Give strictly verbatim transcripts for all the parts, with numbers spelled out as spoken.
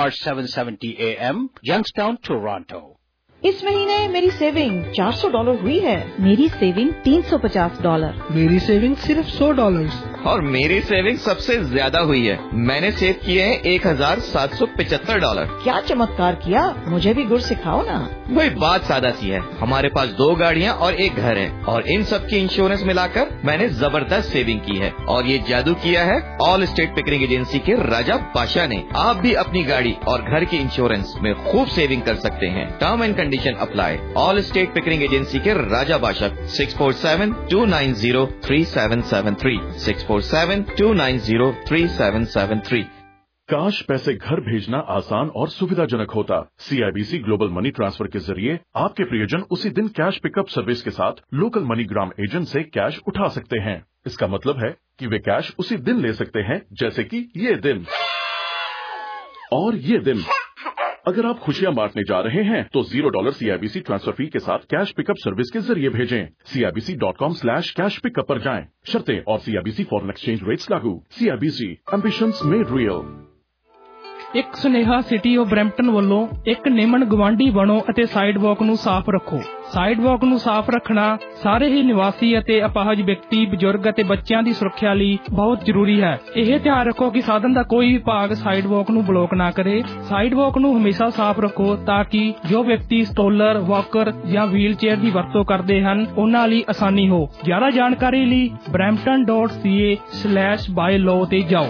R seven seventy A M, Youngstown, Toronto. इस महीने मेरी सेविंग चार सौ डॉलर हुई है। मेरी सेविंग तीन सौ पचास डॉलर। मेरी सेविंग सिर्फ सौ डॉलर। और मेरी सेविंग सबसे ज्यादा हुई है। मैंने सेव किए हैं एक हजार सात सौ पिचहत्तर डॉलर। क्या चमत्कार किया, मुझे भी गुर सिखाओ ना। वही बात सादा सी है। हमारे पास दो गाड़ियाँ और एक घर है और इन सब की इंश्योरेंस मिलाकर मैंने जबरदस्त सेविंग की है। और ये जादू किया है ऑल स्टेट पिकरिंग एजेंसी के राजा बादशाह ने। आप भी अपनी गाड़ी और घर की इंश्योरेंस में खूब सेविंग कर सकते हैं। Term and condition apply. All state Pickering agency के Raja Badshah six four seven two nine zero three seven seven three six four seven two nine zero three seven seven three. काश पैसे घर भेजना आसान और सुविधाजनक होता। सीआईबीसी ग्लोबल मनी ट्रांसफर के जरिए आपके प्रियजन उसी दिन कैश पिकअप सर्विस के साथ लोकल मनीग्राम एजेंट से कैश उठा सकते हैं। इसका मतलब है कि वे कैश उसी दिन ले सकते हैं, जैसे कि ये दिन और ये दिन। अगर आप खुशियां बांटने जा रहे हैं तो zero dollar CIBC transfer fee के साथ कैश पिकअप सर्विस के जरिए भेजें। CIBC dot com slash cash pickup पर जाएं। शर्तें और सीआईबीसी फॉरेन एक्सचेंज रेट्स लागू। CIBC ambitions made real. एक सुनेहा सिटी ऑफ ब्रैम्पटन ਵੱਲੋਂ ਇੱਕ ਨਿਮਨ ਗਵਾਂਢੀ ਬਣੋ ਅਤੇ ਸਾਈਡਵਾਕ ਨੂੰ ਸਾਫ਼ ਰੱਖੋ। ਸਾਈਡਵਾਕ ਨੂੰ ਸਾਫ਼ ਰੱਖਣਾ ਸਾਰੇ ਹੀ ਨਿਵਾਸੀ ਅਤੇ ਅਪਾਹਜ ਵਿਅਕਤੀ, ਬਜ਼ੁਰਗ ਅਤੇ ਬੱਚਿਆਂ ਦੀ ਸੁਰੱਖਿਆ ਲਈ ਬਹੁਤ ਜ਼ਰੂਰੀ ਹੈ। ਇਹ ਧਿਆਨ ਰੱਖੋ ਕਿ ਸਾਧਨ ਦਾ ਕੋਈ ਵੀ ਭਾਗ ਸਾਈਡਵਾਕ ਨੂੰ ਬਲੌਕ ਨਾ ਕਰੇ। ਸਾਈਡਵਾਕ ਨੂੰ ਹਮੇਸ਼ਾ ਸਾਫ਼ ਰੱਖੋ ਤਾਂ ਕਿ ਜੋ ਵਿਅਕਤੀ ਸਟੋਲਰ, ਵਾਕਰ ਜਾਂ ਵੀਲ ਚੇਅਰ ਦੀ ਵਰਤੋਂ ਕਰਦੇ ਹਨ ਉਹਨਾਂ ਲਈ ਆਸਾਨੀ ਹੋ। ਜ਼ਿਆਦਾ ਜਾਣਕਾਰੀ ਲਈ brampton dot c a slash by law ਤੇ ਜਾਓ।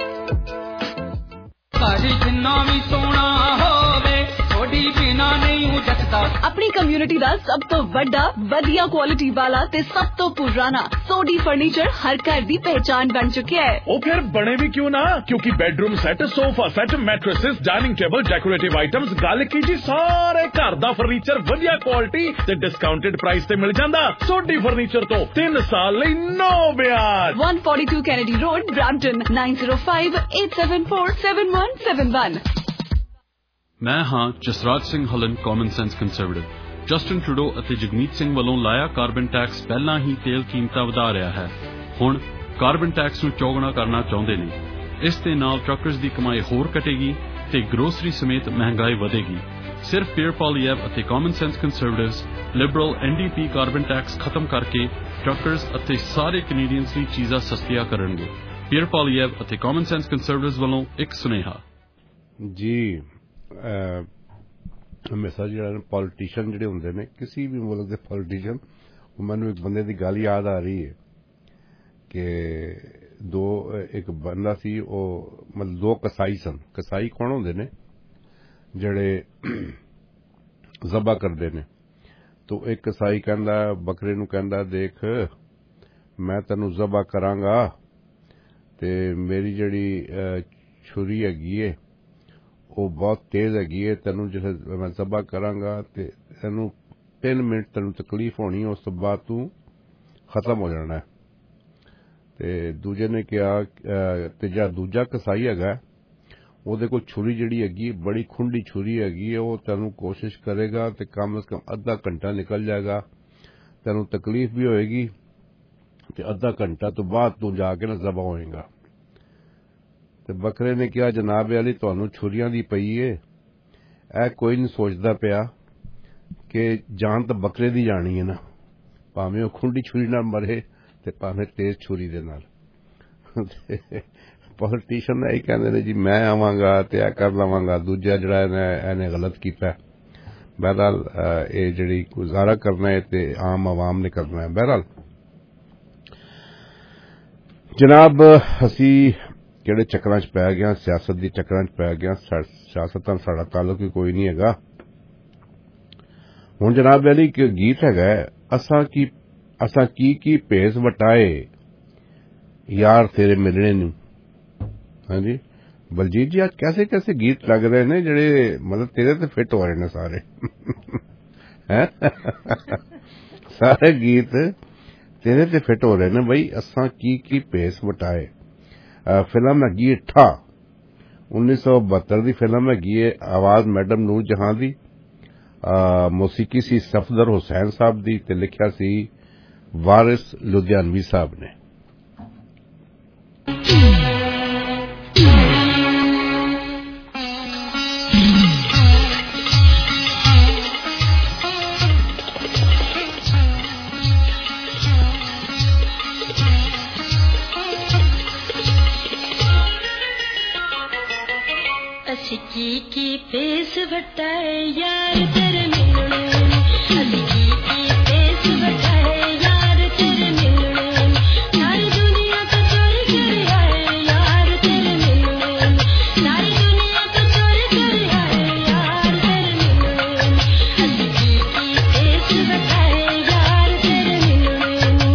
अपनी कम्युनिटी दा सब तो बड़ा वधिया क्वालिटी वाला ते सब तो पुराना सोडी फर्नीचर हर घर दी पहचान बन चुके है। ओ फिर बने भी क्यों ना, क्योंकि bedroom set, sofa set, mattresses, dining table, decorative items, गल की जी सारे घर दा फर्नीचर वधिया क्वालिटी ते डिस्काउंटेड प्राइस ते मिल जांदा। सोडी फर्नीचर तो तीन साल लई नो ब्याज। one forty-two Kennedy Road, Brampton, nine zero five eight seven four seven one seven one। ਮੈਂ ਹਾਂ Jasraj Singh Hallan, common sense conservative. Justin Trudeau ਅਤੇ ਜਗਮੀਤ ਸਿੰਘ ਵੱਲੋਂ ਲਾਇਆ ਕਾਰਬਨ ਟੈਕਸ ਪਹਿਲਾਂ ਹੀ ਤੇਲ ਕੀਮਤਾਂ ਵਧਾ ਰਿਹਾ ਹੈ। ਹੁਣ ਕਾਰਬਨ ਟੈਕਸ ਨੂੰ ਚੌਗੁਣਾ ਕਰਨਾ ਚਾਹੁੰਦੇ ਨੇ। ਇਸ ਦੇ ਨਾਲ ਟਰੱਕਰਜ਼ ਦੀ ਕਮਾਈ ਹੋਰ ਘਟੇਗੀ ਤੇ ਗਰੋਸਰੀ ਸਮੇਤ ਮਹਿੰਗਾਈ ਵਧੇਗੀ। ਸਿਰਫ ਪੀਅਰ ਪੋਲੀਐਵ ਅਤੇ common sense conservatives liberal NDP carbon tax ਖਤਮ ਕਰਕੇ ਟਰੱਕਰਜ਼ ਅਤੇ ਸਾਰੇ ਕੈਨੇਡੀਅਨਸ ਲਈ ਚੀਜ਼ਾਂ ਸਸਤੀਆਂ ਕਰਨਗੇ। ਪੀਅਰ ਪੋਲੀਐਵ ਅਤੇ ਕਾਮਨ ਸੈਂਸ ਕੰਜ਼ਰਵੇਟਿਵਸ ਵੱਲੋਂ ਇੱਕ ਸੁਨੇਹਾ ਜੀ। ਹਮੇਸ਼ਾ ਜਿਹੜਾ ਪੋਲੀਟੀਸ਼ੀਅਨ ਜਿਹੜੇ ਹੁੰਦੇ ਨੇ, ਕਿਸੇ ਵੀ ਮੁਲਕ ਦੇ ਪੋਲੀਟੀਸ਼ੀਅਨ, ਮੈਨੂੰ ਇੱਕ ਬੰਦੇ ਦੀ ਗੱਲ ਯਾਦ ਆ ਰਹੀ ਹੈ ਕਿ ਦੋ ਇੱਕ ਬੰਦਾ ਸੀ, ਉਹ ਮਤਲਬ ਦੋ ਕਸਾਈ ਸਨ। ਕਸਾਈ ਕੌਣ ਹੁੰਦੇ ਨੇ? ਜਿਹੜੇ ਜ਼ਬਾ ਕਰਦੇ ਨੇ। ਤੋ ਇੱਕ ਕਸਾਈ ਕਹਿੰਦਾ ਬੱਕਰੇ ਨੂੰ, ਕਹਿੰਦਾ ਦੇਖ ਮੈਂ ਤੈਨੂੰ ਜ਼ਬਾ ਕਰਾਂਗਾ ਤੇ ਮੇਰੀ ਜਿਹੜੀ ਛੁਰੀ ਹੈਗੀ ਏ ਉਹ ਬਹੁਤ ਤੇਜ਼ ਹੈਗੀ ਏ, ਤੈਨੂੰ ਜਦੋਂ ਮੈਂ ਜ਼ਬਾ ਕਰਾਂਗਾ ਤੇ ਤੈਨੂੰ ਤਿੰਨ ਮਿੰਟ ਤੈਨੂੰ ਤਕਲੀਫ ਹੋਣੀ, ਉਸ ਤੋਂ ਬਾਅਦ ਤੂੰ ਖਤਮ ਹੋ ਜਾਣਾ। ਤੇ ਦੂਜੇ ਨੇ ਕਿਹਾ, ਤੇ ਜਿਹੜਾ ਦੂਜਾ ਕਸਾਈ ਹੈਗਾ ਉਹਦੇ ਕੋਲ ਛੁਰੀ ਜਿਹੜੀ ਹੈਗੀ ਬੜੀ ਖੁੰਡੀ ਛੁਰੀ ਹੈਗੀ ਹੈ, ਉਹ ਤੈਨੂੰ ਕੋਸ਼ਿਸ਼ ਕਰੇਗਾ ਤੇ ਕਮ ਸੇ ਕਮ ਅੱਧਾ ਘੰਟਾ ਨਿਕਲ ਜਾਏਗਾ, ਤੈਨੂੰ ਤਕਲੀਫ ਵੀ ਹੋਏਗੀ ਤੇ ਅੱਧਾ ਘੰਟਾ ਤੋਂ ਬਾਅਦ ਤੂੰ ਜਾ ਕੇ ਨਾ ਜ਼ਬਾ ਹੋਏਗਾ। ਤੇ ਬੱਕਰੇ ਨੇ ਕਿਹਾ ਜਨਾਬ ਅਲੀ ਤੁਹਾਨੂੰ ਛੁਰੀਆਂ ਦੀ ਪਈ ਏ, ਇਹ ਕੋਈ ਨਹੀਂ ਸੋਚਦਾ ਪਿਆ ਕਿ ਜਾਨ ਤਾਂ ਬੱਕਰੇ ਦੀ ਜਾਣੀ ਹੈ ਨਾ, ਭਾਵੇਂ ਉਹ ਖੁੰਡੀ ਛੁਰੀ ਨਾਲ ਮਰੇ ਤੇ ਭਾਵੇਂ ਤੇਜ਼ ਛੁਰੀ ਦੇ ਨਾਲ। ਪੋਲੀਟੀਸ਼ੀਅਨ ਇਹ ਕਹਿੰਦੇ ਨੇ ਜੀ ਮੈਂ ਆਵਾਂਗਾ ਤੇ ਇਹ ਕਰ ਲਵਾਂਗਾ, ਦੂਜਾ ਜਿਹੜਾ ਇਹਨੇ ਗਲਤ ਕੀਤਾ। ਬਹਰਹਾਲ ਇਹ ਜਿਹੜੀ ਗੁਜ਼ਾਰਾ ਕਰਨਾ ਹੈ ਤੇ ਆਮ ਆਵਾਮ ਨੇ ਕਰਨਾ ਹੈ। ਬਹਰਹਾਲ ਜਨਾਬ ਅਸੀਂ ਕਿਹੜੇ ਚੱਕਰਾਂ 'ਚ ਪੈ ਗਿਆ, ਸਿਆਸਤ ਦੀ ਚੱਕਰਾਂ 'ਚ ਪੈ ਗਿਆ। ਸਿਆਸਤ ਨਾਲ ਸਾਡਾ ਤਾਲੁਕ ਵੀ ਕੋਈ ਨਹੀਂ ਹੈਗਾ। ਹੁਣ ਜਨਾਬ ਅਲੀ ਇੱਕ ਗੀਤ ਹੈਗਾ, ਅਸਾਂ ਕੀ ਅਸਾਂ ਕੀ ਕੀ ਭੇਸ ਵਟਾਏ ਯਾਰ ਤੇਰੇ ਮਿਲਣੇ ਨੂੰ। ਹਾਂਜੀ ਬਲਜੀਤ ਜੀ, ਅੱਜ ਕੈਸੇ ਕੈਸੇ ਗੀਤ ਲੱਗ ਰਹੇ ਨੇ ਜਿਹੜੇ ਮਤਲਬ ਤੇਰੇ ਤੇ ਫਿੱਟ ਹੋ ਰਹੇ ਨੇ ਸਾਰੇ ਹੈ ਸਾਰੇ ਗੀਤ ਤੇਰੇ ਤੇ ਫਿੱਟ ਹੋ ਰਹੇ ਨੇ ਬਈ। ਅਸਾਂ ਕੀ ਕੀ ਭੇਸ ਵਟਾਏ ਫਿਲਮ ਹੈਗੀ ਠਾ, उन्नीस सौ बहत्तर की फिल्म हैगी है। आवाज मैडम नूर जहां दी, मौसीकी सी सफदर हुसैन साहब दी ते लिखिया सी वारिस लुधियानवी साहब ने। असिकी की पेस बटाए यार तेरे मिलने असिकी की पेस बटाए यार तेरे मिलने सारी दुनिया तो चोरी कर आए यार तेरे मिलने सारी दुनिया तो चोरी कर आए यार तेरे मिलने असिकी की पेस बटाए यार तेरे मिलने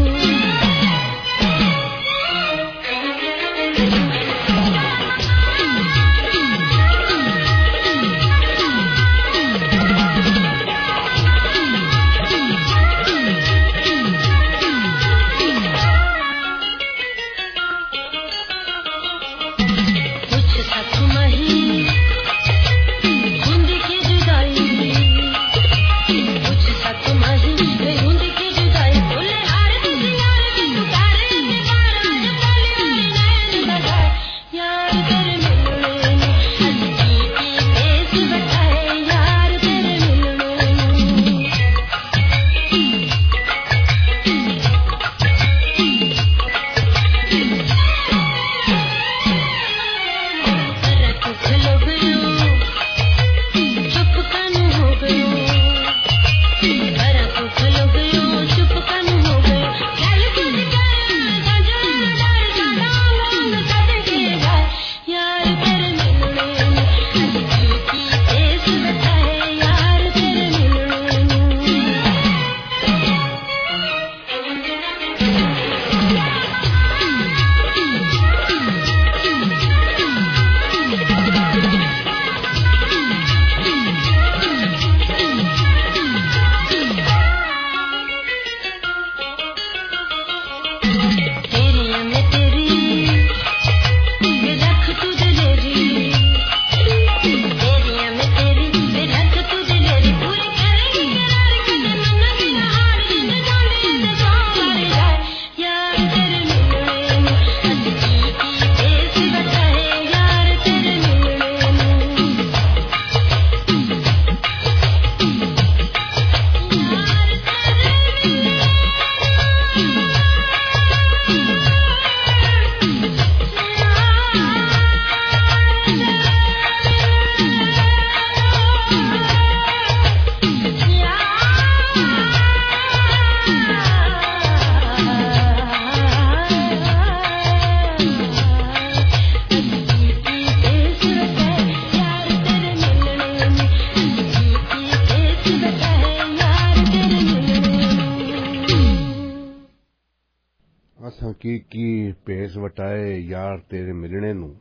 की पेस वटाए यार तेरे मिलने नू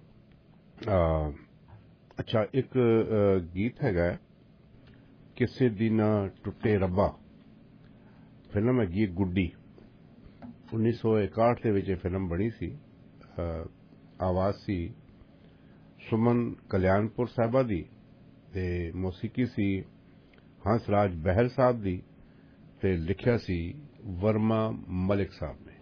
अच्छा एक गीत हैगा किसे दिन टुटे रब्बा फिल्म हैगी गुड्डी उन्नीस सौ इकाहठ ਦੇ ਵਿੱਚ ਫਿਲਮ ਬਣੀ ਸੀ ਆਵਾਜ਼ ਸੀ ਸੁਮਨ ਕਲਿਆਣਪੁਰ ਸਾਹਿਬਾ ਦੀ ਤੇ ਮੌਸੀਕੀ ਸੀ ਹੰਸ ਰਾਜ ਬਹਿਲ ਸਾਹਿਬ ਦੀ ਤੇ ਲਿਖਿਆ ਸੀ ਵਰਮਾ ਮਲਿਕ ਸਾਹਿਬ ਨੇ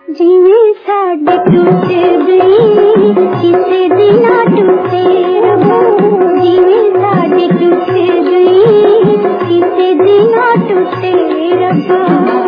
जिਵੇਂ ਸਾਡੇ ਟੁੱਟ ਗਈ ਕਿਸੇ ਦਿਨਾਂ ਟੁੱਟੇ ਰਬਾ ਜਿਵੇਂ ਸਾਡੇ ਟੁੱਟ ਗਈ ਕਿਸੇ ਦਿਨਾਂ ਟੁੱਟੇ ਰਬਾ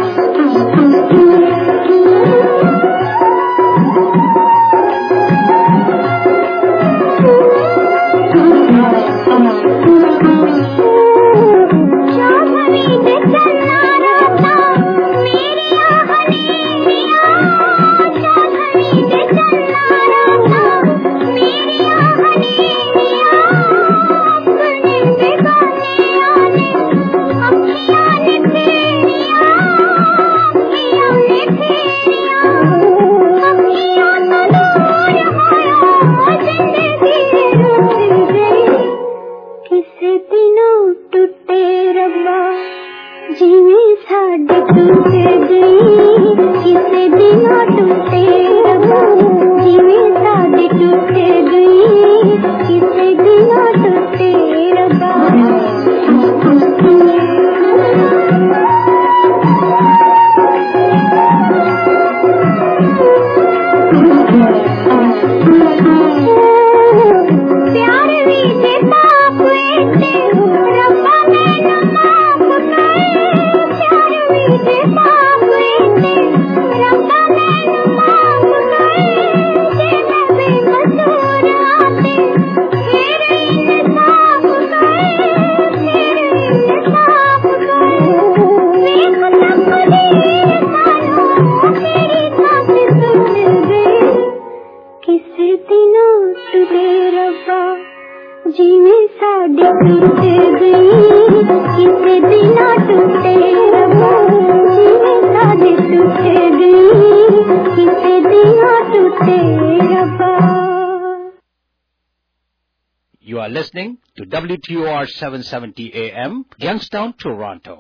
You are listening to W T O R seven seventy A M, Youngstown, Toronto.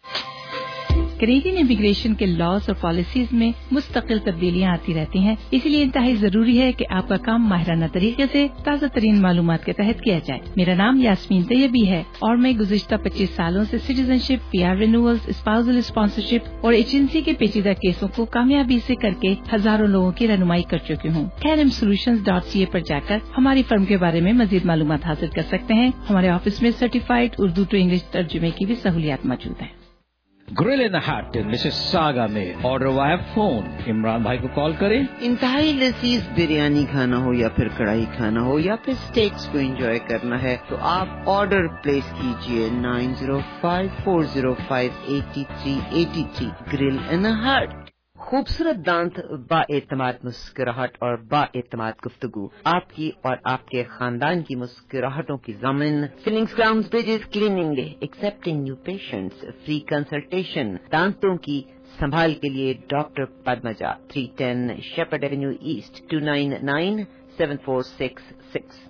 Canadian immigration के लॉज और पॉलिसीज में मुस्तकिल तब्दीलियां आती रहती हैं, इसलिए इंतहाई जरूरी है कि आपका काम माहिराना तरीके से ताज़ा तरीन मालूमात के तहत किया जाए। मेरा नाम यास्मीन तैयबी है और मैं गुज़िश्ता पच्चीस सालों से citizenship, PR renewals, spousal sponsorship और एजेंसी के पेचीदा केसों को कामयाबी से करके हजारों लोगों की रहनुमाई कर चुकी हूँ। Karam solutions dot C A पर जाकर हमारी फर्म के बारे में मजीद मालूमात हासिल कर सकते हैं। हमारे ऑफिस में सर्टिफाइड उर्दू टू इंग्लिश तर्जुमे की भी सहूलियात मौजूद है। Grill in hut Mississauga में ऑर्डर वाया फोन। इमरान भाई को कॉल करें। इंतहाई लजीज बिरयानी खाना हो या फिर कढ़ाई खाना हो या फिर स्टेक्स को एंजॉय करना है तो आप ऑर्डर प्लेस कीजिए nine zero five four zero five eighty three eighty three. Grill in hut. खूबसूरत दांत, बाएतमाद मुस्कुराहट और बाएतमाद गुफ्तगू, आपकी और आपके खानदान की मुस्कुराहटों की ज़मीन। Fillings, crowns, bridges, cleaning, accepting new patients, free consultation, दांतों की संभाल के लिए doctor Padmaja, three ten Shepard avenue east, two nine nine seven four six six.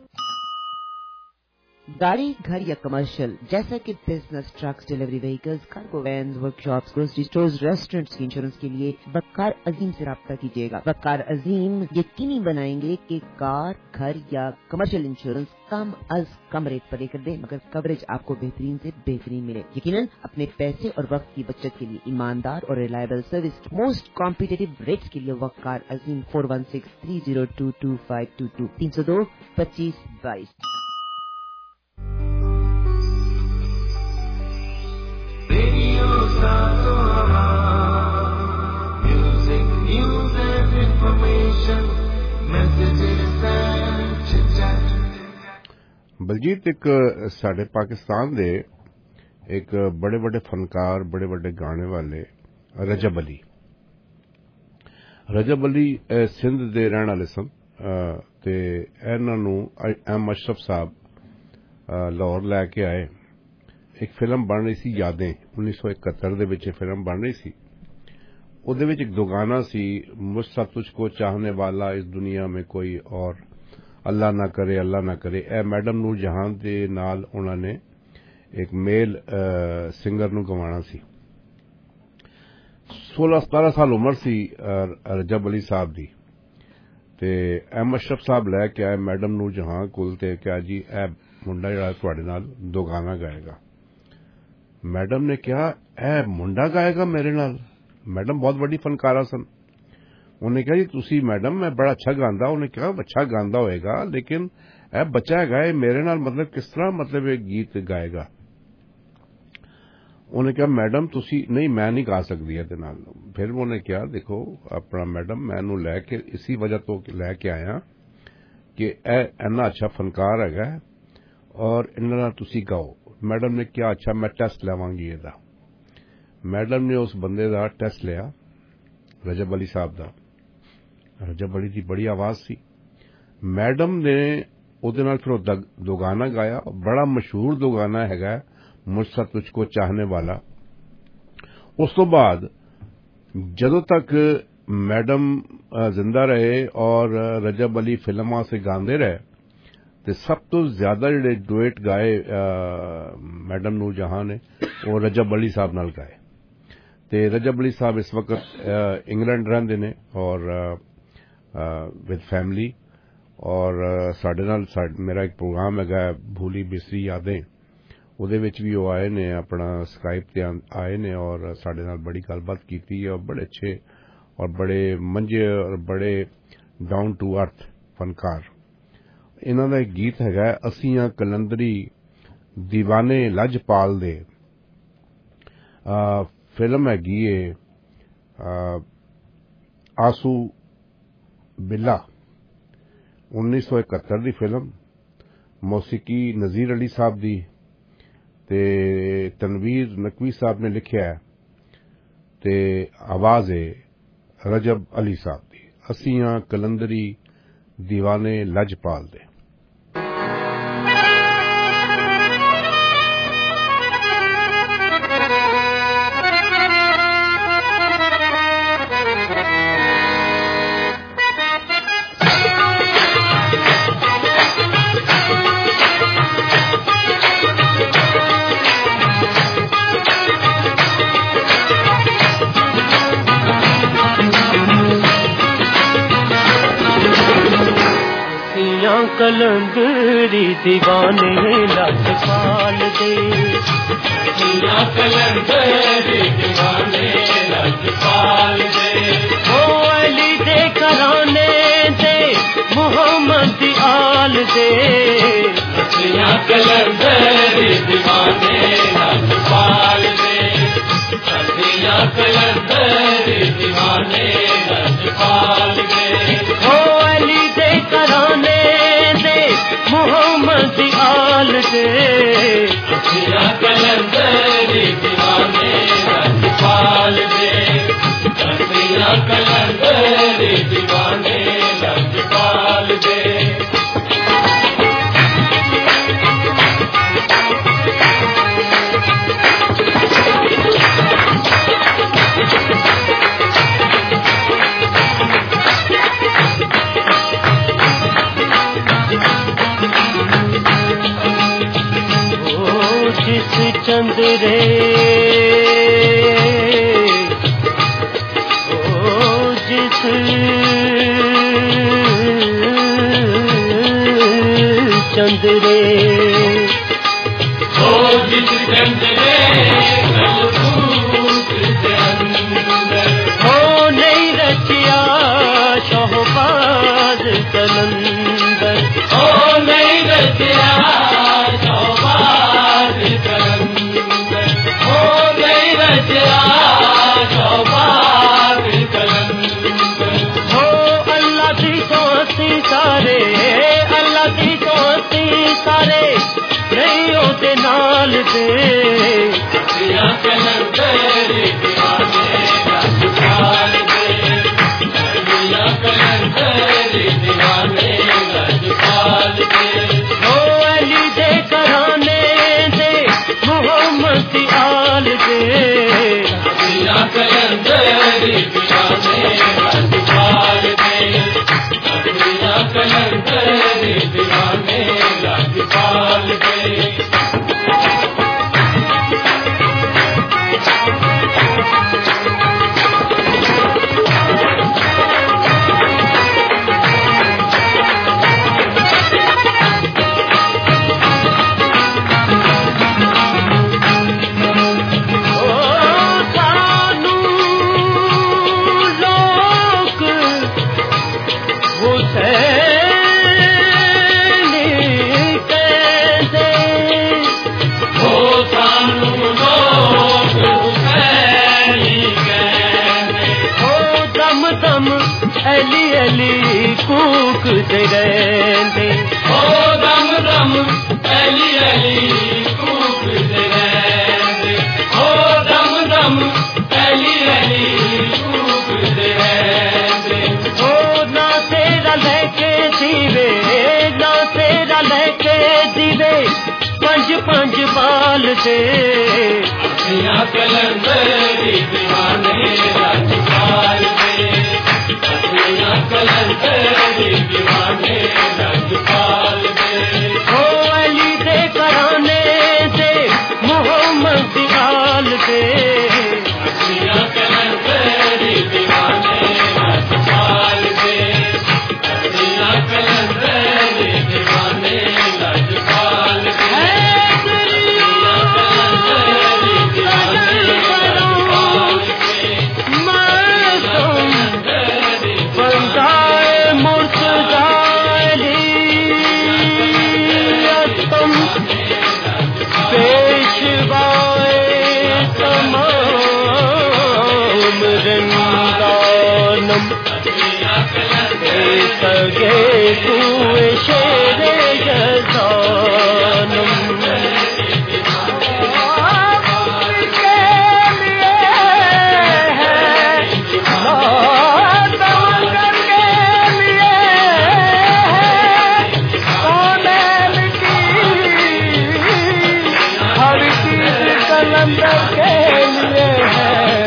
गाड़ी, घर या कमर्शियल जैसा कि business, trucks, delivery vehicles, cargo vans, workshops, grocery stores, restaurants की इंश्योरेंस के लिए वक़ार अजीम से राब्ता कीजिएगा। वक़ार अजीम यकीनी बनाएंगे कि कार, घर या कमर्शियल इंश्योरेंस कम अज कम रेट पर लेकर दें, मगर कवरेज आपको बेहतरीन से बेहतरीन मिले। यकीनन अपने पैसे और वक्त की बचत के लिए ईमानदार और reliable service most competitive rates के लिए Waqar Azeem four one six three zero two two five two two तीन सौ दो पच्चीस बाईस। बलजीत एक साढ़े पाकिस्तान दे एक बड़े बड़े फनकार, बड़े बड़े गाने वाले रजब अली रजब अली सिंध दे रहने वाले सन ते इन्हां नूं एम अशरफ साहब लाहौर लैके आए। एक फिल्म बन रही सी यादें, उन्नीस सौ इकहत्तर दे विच फिल्म बन रही सी। उहदे विच एक दो गाना सी, मुझसे तुझको चाहने वाला इस दुनिया में कोई और, अल्लाह ना करे अल्लाह ना करे। ए मैडम नूर जहां दे नाल उन्होंने एक मेल आ, सिंगर नूं गवाना सी। सोलह सतारह साल उम्र सी रजब अली साहब दी ते एम अशरफ साहब लैके आए मैडम नूर जहां कोल ते क्या जी ए मुंडा जिहड़ा तुहाडे नाल दो गाना गाएगा। मैडम ने कहा ए मुंडा गाएगा मेरे नाल? मैडम बहुत बड़ी फनकारा सन। उन्हें कहा जी तुसी मैडम मैं बड़ा अच्छा गांदा। उन्हें कहा अच्छा गांदा होएगा लेकिन ए बच्चा है मेरे नाल मतलब किस तरह मतलब एक गीत गाएगा। उन्हें कहा मैडम तुसी नहीं मैं नहीं गा सकती है नाल। फिर उन्हें कहा देखो अपना मैडम मैं इनू लैके इसी वजह तो लैके आया कि इन्ना अच्छा फनकार है और इन्ना तुसी गाओ। मैडम ने क्या अच्छा मैं टेस्ट लवांगी एदा। मैडम ने उस बंदे का टेस्ट लिया रजब अली साहब का। रजब अली की बड़ी आवाज सी। मैडम ने उहदे नाल फिर दो गाना गाया। बड़ा मशहूर दो गाना है मुझसे तुझको चाहने वाला। उस तो बाद जदों तक मैडम जिंदा रहे और रजब अली फिल्मां से गांदे रहे ते सब तो ज्यादा जिहड़े डुएट गाए मैडम नूर जहां ने वो रजब अली साहब नाल गाए। ते रजब अली साहब इस वक्त इंग्लैंड रहंदे ने और विद फैमिली और साडे नाल मेरा एक प्रोग्राम है भूली बिसरी यादें उहदे विच भी वो आए ने अपना स्काइप ते आए ने और साडे नाल बड़ी गलबात कीती और बड़े अच्छे और बड़े मंजे और बड़े डाउन टू अर्थ फनकार। इन्हां दा एक गीत है असियां कलंदरी दीवाने लजपाल दे। फिल्म हैगी है आंसू बिल्ला उन्नीस सौ इकहत्तर दी फिल्म। मौसीकी नजीर अली साहब दी ते तनवीर नकवी साहब ने लिखिया है ते आवाज है रजब अली साहब दी। असियां कलंदरी दीवाने लजपाल दे। कलंदरी दीवाने लजपाल दे। कलंदरी दीवाने लजपाल दे। ओ अली दे घराने दे मोहम्मद आल दे। कलंदरी दीवाने लजपाल दे। कलंदरी दीवाने लजपाल दे। ओ अली दे घराने मोहम्मद आल दे। कलंदरी दीवाने लजपाल दे। कलंदरी दीवाने लजपाल दे। चंद्रे ओ जिस चंद्रे ओ जिस चंद्रे हो नहीं रचिया शोहबाज कलंदर। हो नहीं रचिया नाल दे। कलंदरी दीवाने लजपाल दे। कलंदरी दीवाने लजपाल दे। ओ अली दे घराने दे मोहम्मद आल दे। कलंदरी दीवाने लजपाल दे। कलंदरी दीवाने लजपाल दे। Oh अली अली कूकते रहंदे ओ दम दम अली अली कूकते रहंदे ओ दम दम अली अली कूकते रहंदे ओ ना तेरा लेके दीवे ना तेरा लेके दीवे पंज पंज बाल दे अखियां कलंदरी दीवाने राजपाल दे अखियां कलंदरी दीवाने राजपाल दे ओ अली दे कराने दे मोहम्मद दी आल दे अखियां कलंदरी दीवाने राजपाल दे अखियां कलंदरी दीवाने राजपाल दे सगे तू शेरे जज़ानम हर चीज कलंदर के लिए है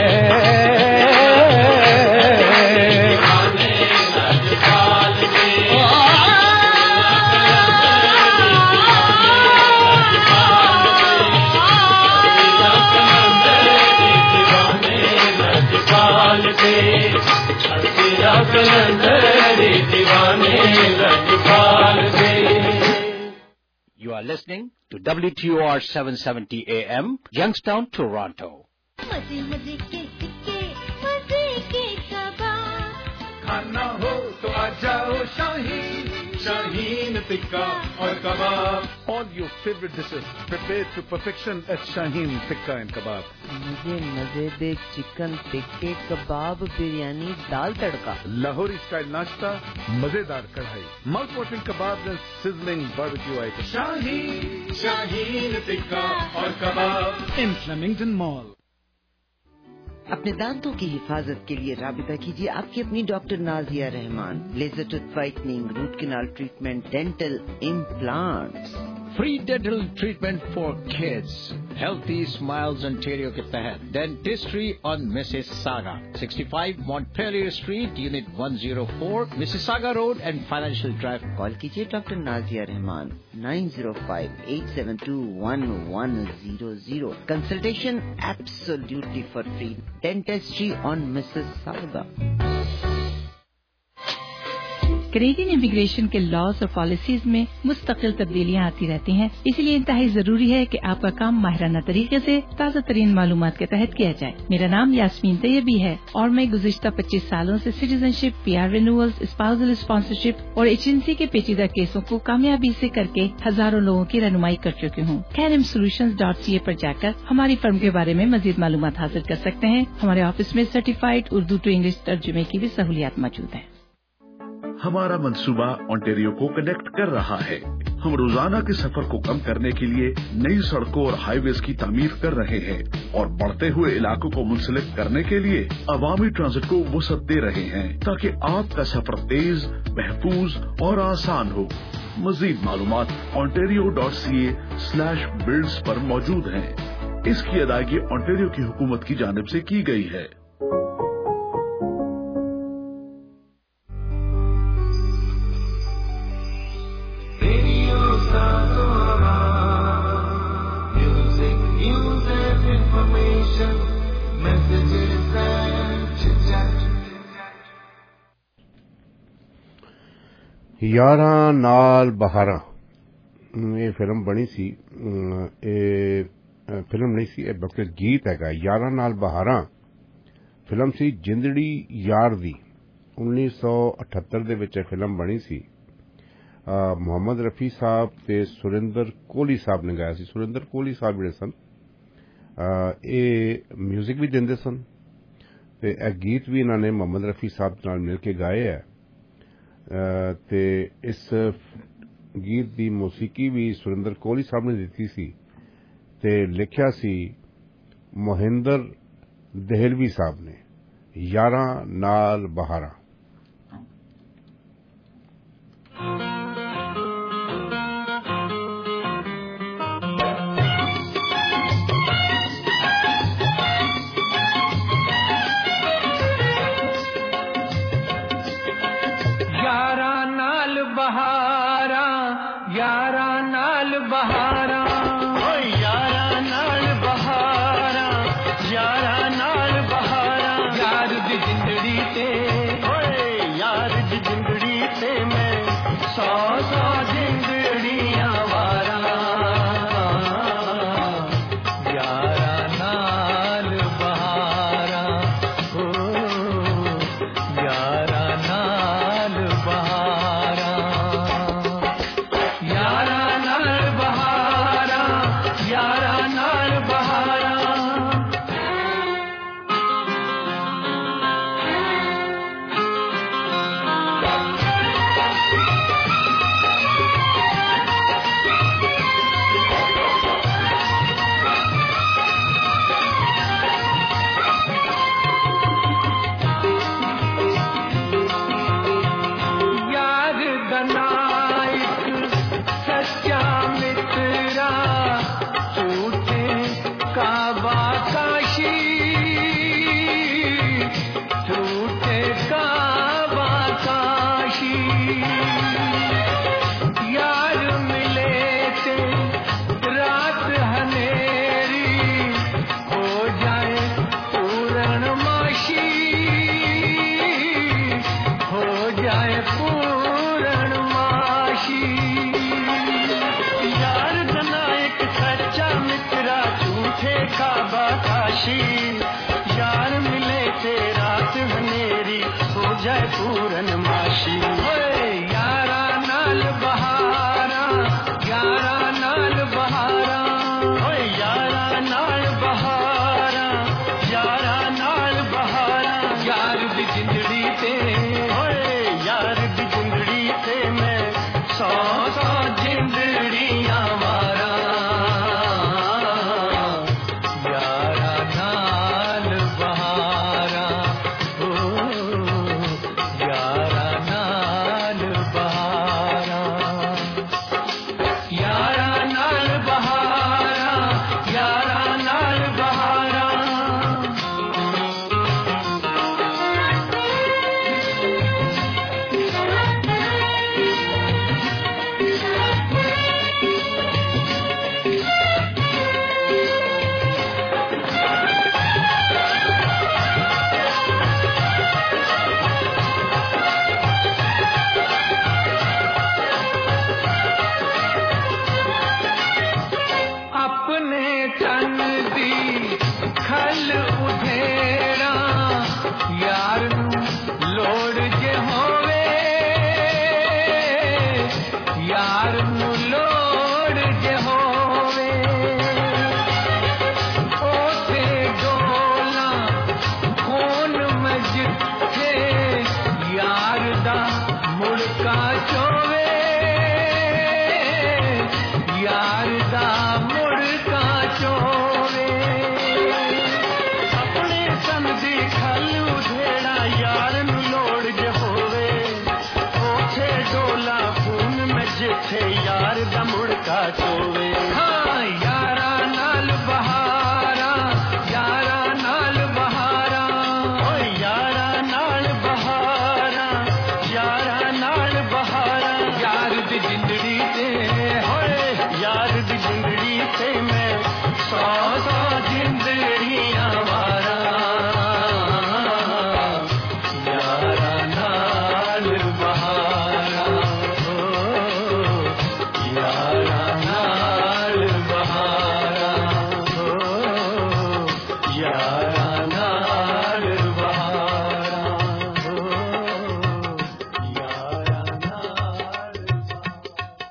You are listening to W T O R seven seventy A M, Youngstown, Toronto. मजे मजे के टिक्के मजे के कबाब खाना हो तो आ जाओ शाहीन शाहीन टिक्का और कबाब. All your favorite dishes prepared to perfection at Shaheen Tikka and Kebab. मुझे मजे दे चिकन टिक्के कबाब बिरयानी दाल तड़का. Lahori style नाश्ता मजेदार कढ़ाई. Mouth watering kebabs and sizzling barbecue items. Shaheen Shaheen Tikka और कबाब in Flemington Mall. अपने दांतों की हिफाजत के लिए राबिता कीजिए आपकी अपनी doctor Nazia Rehman. Laser tooth whitening, root canal treatment, dental implants. Free dental treatment for kids. Healthy Smiles Ontario के तहत Dentistry on Mississauga, sixty-five Montpelier Street, Unit one oh four, Mississauga Road and Financial Drive. Call कीजिए doctor Nazia Rehman nine oh five, eight seven two, one one zero zero. Consultation absolutely for free. Dentistry on Mississauga. Canadian immigration के laws और policies में मुस्तकिल तब्दीलियां आती रहती हैं, इसलिए इंतहाई जरूरी है कि आपका काम माहिराना तरीके से ताज़ा तरीन मालूमात के तहत किया जाए. मेरा नाम यास्मीन तैयबी है और मैं गुज़िश्ता पच्चीस सालों से citizenship, PR renewals, spousal sponsorship और एजेंसी के पेचीदा केसों को कामयाबी से करके हजारों लोगों की रहनुमाई कर चुकी हूँ. Karam solutions dot C A पर जाकर हमारी फर्म के बारे में मजीद मालूमात हासिल कर सकते हैं. हमारे ऑफिस में सर्टिफाइड उर्दू टू इंग्लिश तर्जुमे की भी सहूलियात मौजूद है. हमारा मंसूबा ओंटारियो को कनेक्ट कर रहा है. हम रोजाना के सफर को कम करने के लिए नई सड़कों और हाईवेज की तामीर कर रहे हैं और बढ़ते हुए इलाकों को मुंसलिक करने के लिए अवामी ट्रांजिट को वसअत दे रहे हैं ताकि आपका सफर तेज, महफूज और आसान हो. मजीद मालूमात Ontario dot C A slash builds पर मौजूद हैं. इसकी अदायगी ओंटारियो की हुकूमत की जानिब से की गई है. यारां नाल बहारां ये फिल्म बनी सी. ये फिल्म नहीं सी, बल्कि गीत है. यारां नाल बहारां फिल्म सी जिंदड़ी यार दी उन्नीस सौ अठहत्तर दे विच फिल्म बनी सी. मोहम्मद रफी साहब ते सुरिंदर कोहली साहब ने गाया सी. सुरिंदर कोहली साहब जिहड़े सन ये म्यूजिक भी दिंदे सन ਤੇ ਇਹ ਗੀਤ ਵੀ ਇਹਨਾਂ ਨੇ ਮੁਹੰਮਦ ਰਫੀ ਸਾਹਿਬ ਨਾਲ ਮਿਲ ਕੇ ਗਾਏ ਹੈ ਤੇ ਇਸ ਗੀਤ ਦੀ ਮੌਸੀਕੀ ਵੀ ਸੁਰਿੰਦਰ ਕੋਹਲੀ ਸਾਹਿਬ ਨੇ ਦਿੱਤੀ ਸੀ ਤੇ ਲਿਖਿਆ ਸੀ ਮੋਹਿੰਦਰ ਦਹਿਲਵੀ ਸਾਹਿਬ ਨੇ ਯਾਰਾਂ ਨਾਲ ਬਹਾਰਾਂ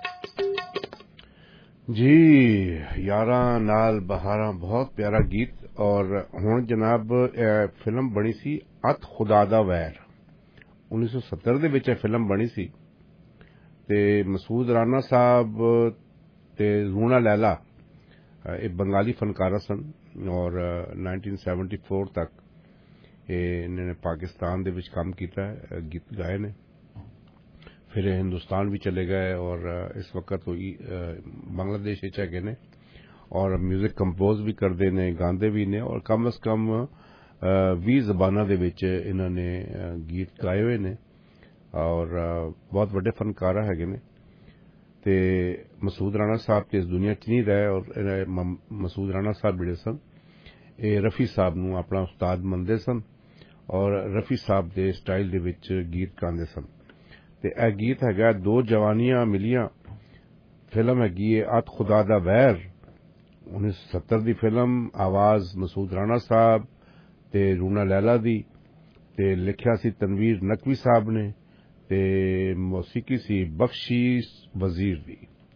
यारा नाल बहारा बहुत प्यारा गीत और हुण जनाब फिल्म बनी सी अत खुदा दा वैर उन्नीस सौ सत्तर दे विच फिल्म बनी सी ते मसूद राणा साहब ते रूना लैला एक बंगाली फनकारा सन और नाइनटीन सेवेंटी फोर तक इन्होंने पाकिस्तान दे विच काम किया है, गीत गाए ने, फिर हिंदुस्तान भी चले गए और इस वक्त वो बांग्लादेश है ने और म्यूजिक कंपोज भी करते ने, गांदे भी ने और कम अज कम भी जबाना दे विच इन्होंने गीत गाए हुए ने और बहुत बड़े फनकारा है ने। ते मसूद राणा साहब ते इस दुनिया च नहीं रहे और मसूद राणा साहब जिहड़े सन ये रफी साहब नूं अपना उस्ताद मनदे सन और रफी साहब दे स्टाइल दे विच गीत गांदे सन। ते यह गीत है दो जवानियां मिलियां, फिल्म हैगी है अत खुदा दा वैर उन्नीस सौ सत्तर दी फिल्म, आवाज मसूद राणा साहब ते रूना लैला दी ते लिखिया सी तनवीर नकवी साहब ने ते मौसीकी सी बख्शी वजीर दी।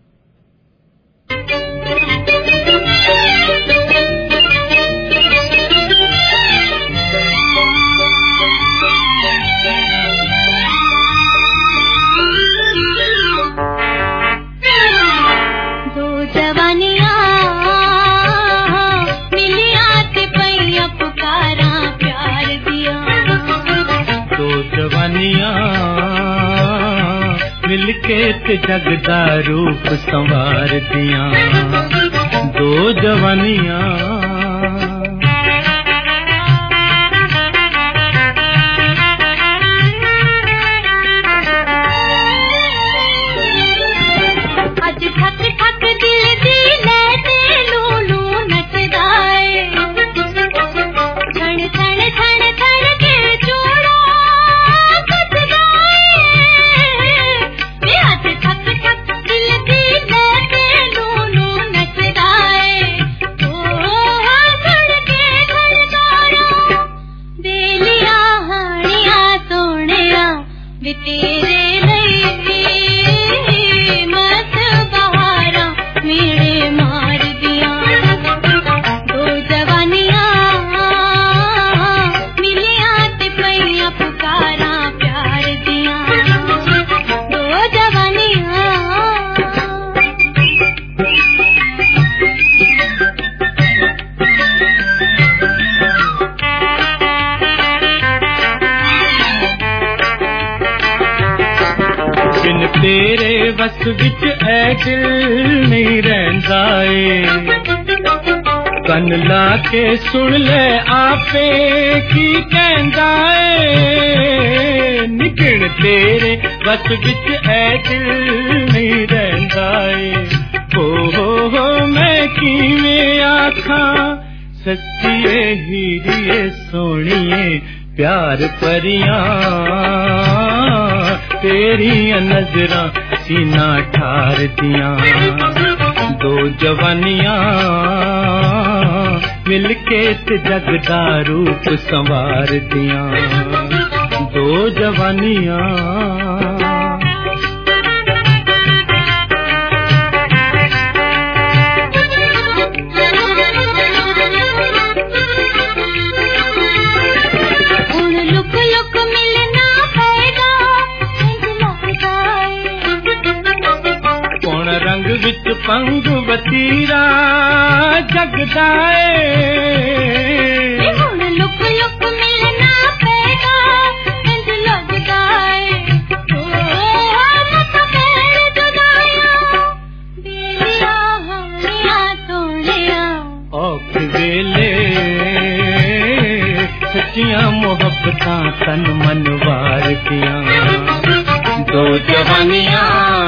दो जवानियां मिलिया ते पैया पुकारा प्यार दिया, दो जवानियां मिलके ते जगदा रूप संवार दिया, दो जवानियां अज ठक ठक दिल दी ले ते लूलू नचदाए, छण छण छण छण के चूड़ा बजदाए, वे अज ठक ठक दिल दी ले ते लूलू नचदाए, ओ घड़ के घड़दारा बेलिया हानिया सोहणिया वे तेरे मेरे मार दिया, दो जवानियां मिलिया ते पैया पुकारा प्यार दिया, दो जवानियां बिन तेरे बस विच ऐ दिल नहीं रहंदा ए, कन ला के सुन ले आपे की कहंदा ए, निकण तेरे बस विच ऐ दिल नहीं रहंदा ए, हो हो हो मैं किवें आखां सच्चीए हीरिए सोहणीए प्यार परियां तेरियां नजरां सीना ठार दियां, दो जवानियां मिलके ते जगदा रूप संवार दियां, दो जवानियां रंग विच पंग बतीरा जगदा ए, हुण लुक लुक मिलना पैदा इंज लगदा ए, ओ मत कर जुदाइयां बेलिया हानिया सोहणिया औख वेले सच्चियां मोहब्बतां तन मन वार दियां, दो जवानियां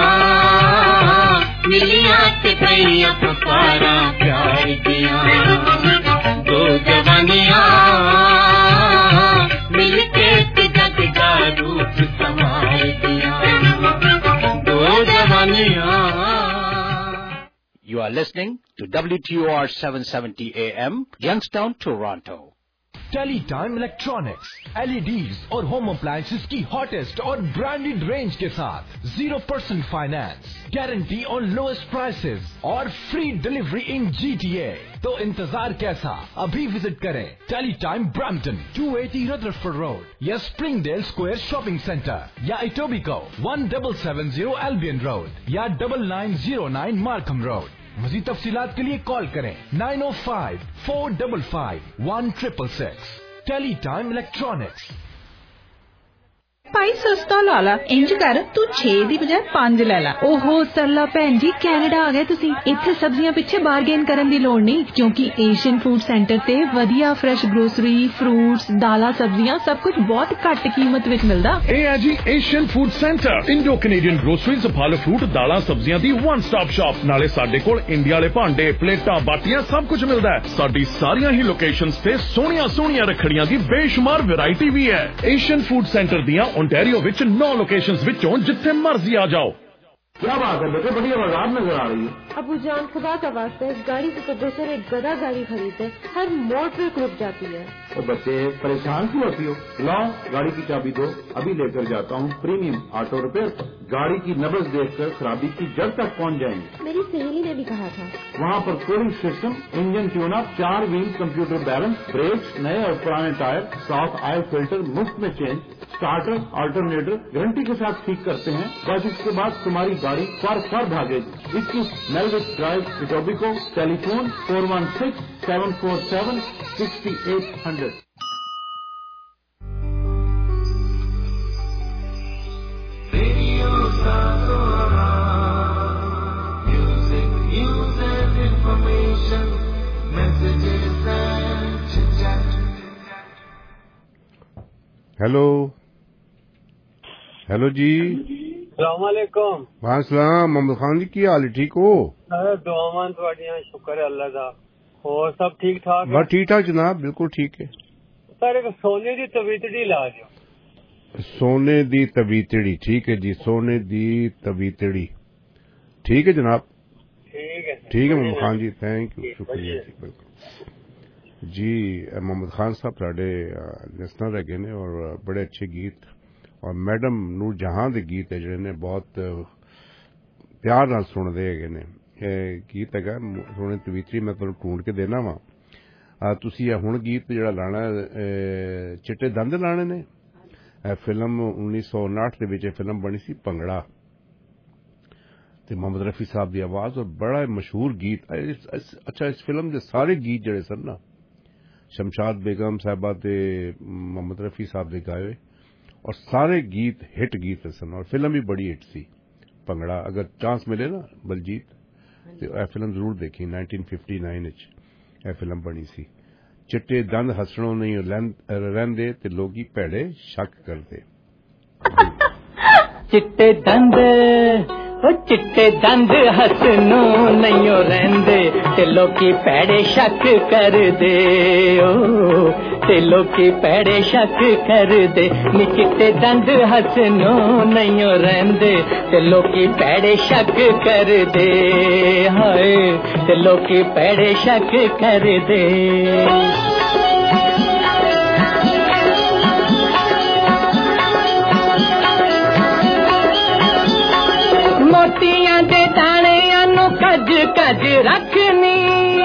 मिलिया ते पैया पुकारा प्यार दिया, दो जवानियां मिलके ते जगदा रूप संवार दिया, दो जवानियां। You are listening to W T O R seven seventy A M, Youngstown, Toronto. Teletime electronics, LEDs और होम अप्लायंसेस की हॉटेस्ट और ब्रांडेड रेंज के साथ zero percent finance, guarantee on lowest prices और फ्री डिलीवरी इन जीटीए। तो इंतजार कैसा, अभी विजिट करें Teletime Brampton two eighty Rutherford road या स्प्रिंगडेल स्क्वायर शॉपिंग सेंटर या Etobicoke one double seven zero Albion road या double nine zero nine Markham road. मज़ीद तफसीलात के लिए कॉल करें nine O five four double five one triple six. Teletime electronics. ਭਾਈ ਸਸਤਾ ਲਾ ਲਾ, ਇੰਜ ਕਰ ਤੂੰ ਛੇ ਦੀ ਬਜਾਏ ਪੰਜ ਲੈ ਲਾ। ਓਹੋ ਸਰਲਾ ਭੈਣ ਜੀ, ਕੈਨੇਡਾ ਆ ਗਏ ਤੁਸੀਂ। ਇੱਥੇ ਸਬਜ਼ੀਆਂ ਪਿੱਛੇ ਬਾਰਗੇਨ ਕਰਨ ਦੀ ਲੋੜ ਨਹੀਂ, ਕਿਉਂਕਿ ਏਸ਼ੀਅਨ ਫੂਡ ਸੈਂਟਰ ਤੇ ਵਧੀਆ ਫਰੈਸ਼ ਗਰੋਸਰੀ, ਫਰੂਟਸ, ਦਾਲਾਂ, ਸਬਜ਼ੀਆਂ ਸਭ ਕੁਝ ਬਹੁਤ ਘੱਟ ਕੀਮਤ ਵਿੱਚ ਮਿਲਦਾ। ਇਹ ਹੈ ਜੀ Asian food centre, Indo Canadian groceries, ਫਲ ਫਰੂਟ, ਦਾਲਾਂ, ਸਬਜ਼ੀਆਂ ਦੀ ਵਨ ਸਟਾਪ ਸ਼ਾਪ। ਨਾਲੇ ਸਾਡੇ ਕੋਲ ਇੰਡੀਆ ਵਾਲੇ ਭਾਂਡੇ, ਪਲੇਟਾਂ, ਬਾਟੀਆਂ ਸਭ ਕੁਝ ਮਿਲਦਾ ਹੈ। ਸਾਡੀ ਸਾਰੀਆਂ ਹੀ ਲੋਕੇਸ਼ਨਸ ਤੇ ਸੋਹਣੀਆਂ ਸੋਹਣੀਆਂ ਰੱਖੜੀਆਂ ਦੀ ਬੇਸ਼ੁਮਾਰ ਵੈਰਾਈਟੀ ਵੀ ਹੈ। ਏਸ਼ੀਅਨ ਫੂਡ ਸੈਂटर ਦੀਆਂ ओंटारियो विच नौ लोकेशंस विचों जिथे मर्जी आ जाओ। क्या बात है बेटे, बड़ी आवाज नजर आ रही है। अबू जान खुदा का वास्ता इस गाड़ी से तो बेहतर एक गधा गाड़ी खरीदे, हर मोड़ पे रुक जाती है। तो बच्चे परेशान क्यों होती हो, लाओ गाड़ी की चाबी दो, अभी लेकर जाता हूँ प्रीमियम ऑटो रिपेयर। गाड़ी की नब्ज देखकर खराबी की जड़ तक पहुँच जाएंगे। मेरी सहेली ने भी कहा था। वहाँ पर cooling system, engine tune up, चार व्हील कंप्यूटर बैलेंस, ब्रेक, नए और पुराने टायर, साफ ऑयल फिल्टर मुफ्त में चेंज, स्टार्टर अल्टरनेटर गारंटी के साथ ठीक करते हैं। बस इसके बाद तुम्हारी गाड़ी फर फर भागेगी। इक्कीस Melwich drive, Etobicoke. Telephone four one six seven four seven sixty eight hundred. Hello hello जी, सलामकुम। वालेकुम। मोहम्मद खान जी की हाल है, ठीक हो? दुआवां तुहाडियां, शुक्र है अल्लाह दा। और सब ठीक ठाक है? बस ठीक ठाक जनाब, बिल्कुल ठीक है। सर एक सोने दी तवीतड़ी ला दियो। सोने दी तवीतड़ी, ठीक है जी, सोने दी तवीतड़ी, ठीक है जनाब। ठीक है ठीक है मोहम्मद खान जी, थैंक यू, शुक्रिया जी। बिल्कुल जी, मोहम्मद खान साहब साडे लिसनर है ने और बड़े अच्छे गीत, और मैडम नूर जहां दे गीत है जिहड़े ने बहुत प्यार नाल सुनदे है ने। गीत है सोने तवीतरी, मैं तुहानूं ढूंढ के देना वा। तुसीं हुण गीत जिहड़ा लाना चिट्टे दंद लाने ने। फिल्म उन्नीस सौ उनाहठ दे विच फिल्म बनी सी भंगड़ा, ते मोहम्मद रफी साहब की आवाज, और बड़ा मशहूर गीत। अच्छा, इस फिल्म के सारे गीत जिहड़े सन ना शमशाद बेगम साहबा ते मोहम्मद रफी साहब दे गाए, और सारे गीत हिट गीत सन, और फिल्म भी बड़ी हिट सी भंगड़ा। अगर चांस मिले ना बलजीत, तो यह फिल्म जरूर देखी। नाइनटीन फिफ्टी नाइन यह फिल्म बनी सी। चिट्टे दंद हसणों नहीं रहिंदे ते लोगी भैड़े शक करदे। चिट्टे दंद ओ चिट्टे दंद हसनों नहीं रहिंदे ते लोकी भैड़े शक करदे। ओ ते लोकी भैड़े शक करदे नी, चिट्टे दंद हसनों नहीं रहिंदे ते लोकी भैड़े शक करदे। हाय ते लोकी भैड़े शक करदे। मोतियां दे दाणियां नू कज कज रखनी,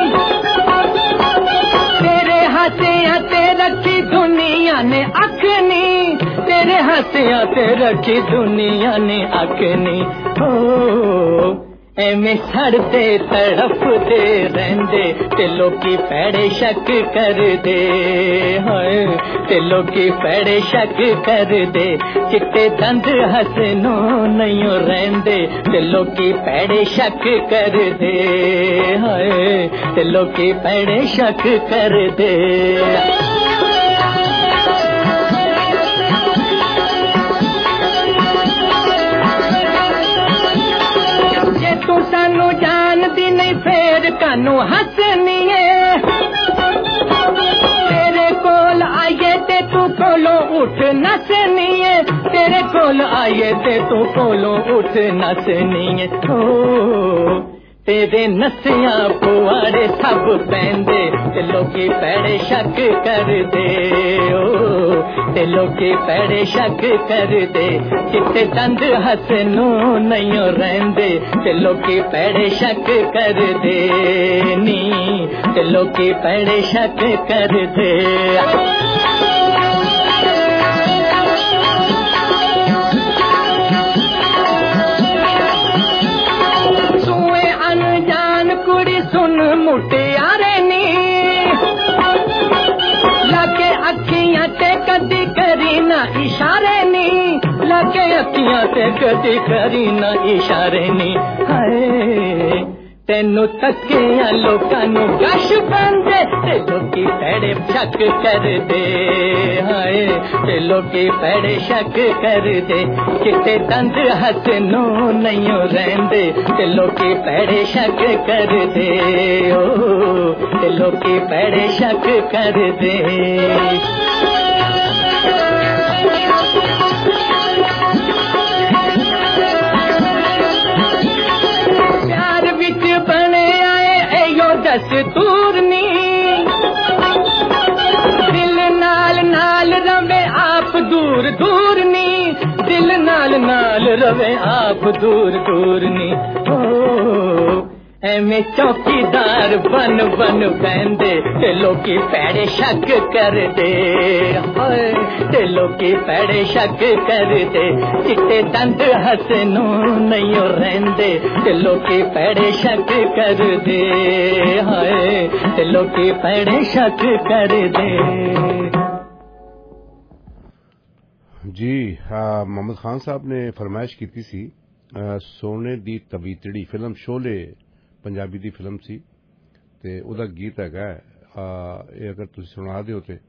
तेरे हासियां ते रखी दुनिया ने अखनी, तेरे हासियां ते रखी दुनिया ने अखनी। हो एवें सड़ते तड़फते रहंदे ते लोकी भैड़े शक करदे। हाय ते लोकी भैड़े शक करदे। चिट्टे दंद हसनों नहीं रहिंदे ते लोकी भैड़े शक करदे। हाय ते लोकी भैड़े शक करदे। तू सानू जानदी नहीं फेर कानू हसनी है, तेरे कोल आइए ते तू कोलो उठ नसनी है, तेरे कोल आइए ते तू कोलो उठ नसनी है। ओ तेरे नसिया पुआड़े सब पैंदे ते लोकी पैड़े शक कर दे ओ ते लोकी पैड़े शक कर दे चिट्टे दंद हसनू नहीं रहंदे ते लोकी पैड़े शक कर दे नी ते लोकी पैड़े शक कर दे सुन मुटियारे नी लाके अखियां ते कदी करी ना इशारे नी लाके अखियां ते कदी करी ना इशारे नी हाय तेनू तकिया लोकां नू गश पांदे ते लोकी पैड़े शक कर दे हाय ते लोकी पैड़े शक कर दे चिट्टे दंद हसनू नहीं रहंदे ते लोकी पैड़े शक कर दे ओ ते लोकी पैड़े शक कर दे बने आए यो दस्तूर नी दिल नाल नाल रवे आप दूर दूर नी दिल नाल नाल रवे आप दूर दूर नी ओ एवें चौकीदार बन बन बहंदे ते लोकी पैड़े शक कर दे हाय ते लोकी पैड़े शक कर दे चिट्टे दंद हसनू नहीं रहंदे ते लोकी पैड़े शक कर दे हाय ते लोकी पैड़े शक कर दे जी मोहम्मद खान साहब ने फरमाइश की सी सोने दी तबीतड़ी फिल्म शोले पंजाबी दी फिल्म सी ते ओदा गीत हैगा ये अगर तुसी सुना दिओ ते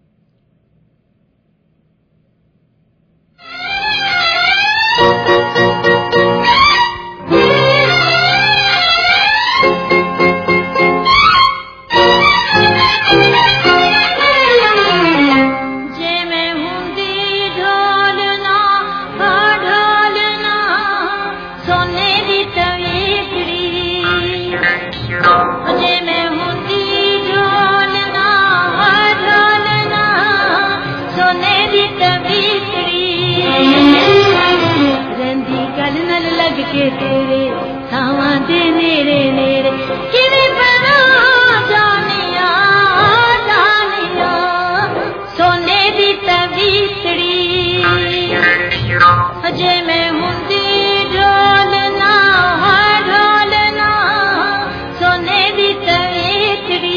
के तेरे सावा दे नेरे नेरे किरे बना जानिया जानिया सोने दी तवीतड़ी अजे मैं हुंदी ढोलना ढोलना सोने दी तवीतड़ी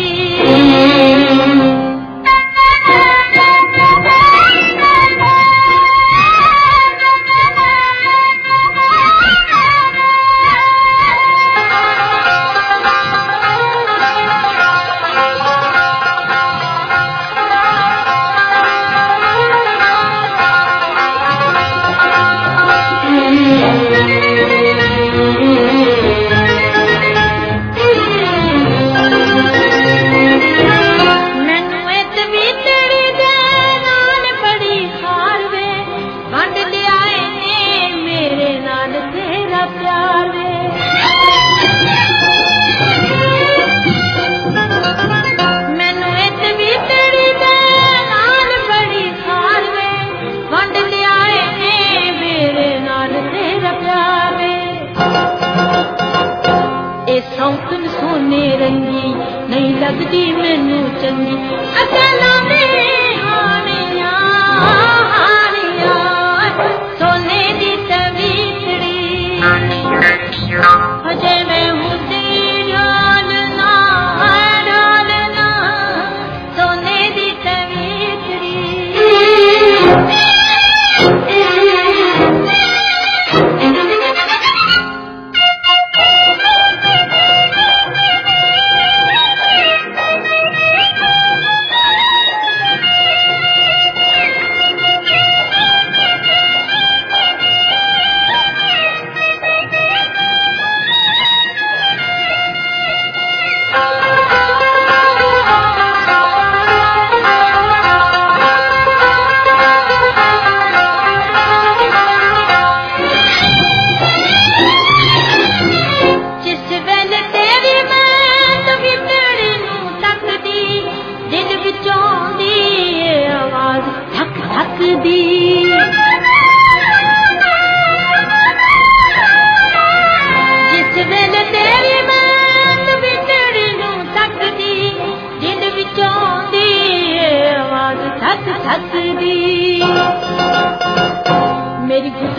सोने रंगी नहीं लगदी मैनू चंगी अकला में हानिया हानिया सोने दी तवीतड़ी अजे मैं मुझे डालना डालना सोने दी तवीतड़ी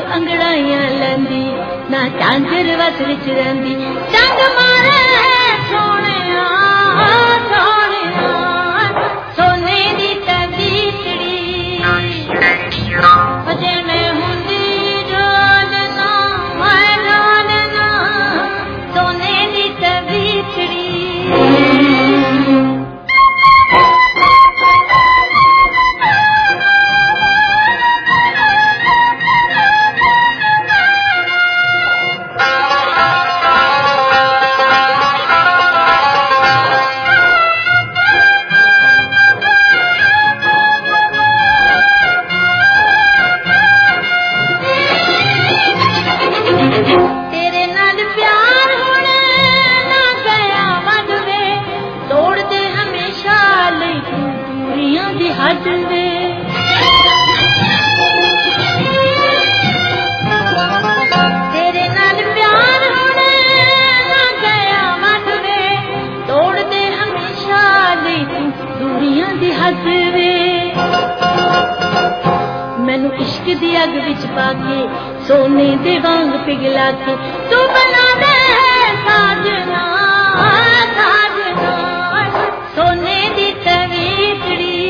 अंगड़ाइयां लंदी ना चांचर वस विच रंदी चंग मारे सोनिया सोनिया सोने दी तबीतड़ी अजे मैं हुंदी रोलना मैं रोलना सोने दी तबीतड़ी मैनू इश्क दी अग विच पाके सोने दे वांग पिघला के तू बना दे साजना साजना सोने दी तवीतड़ी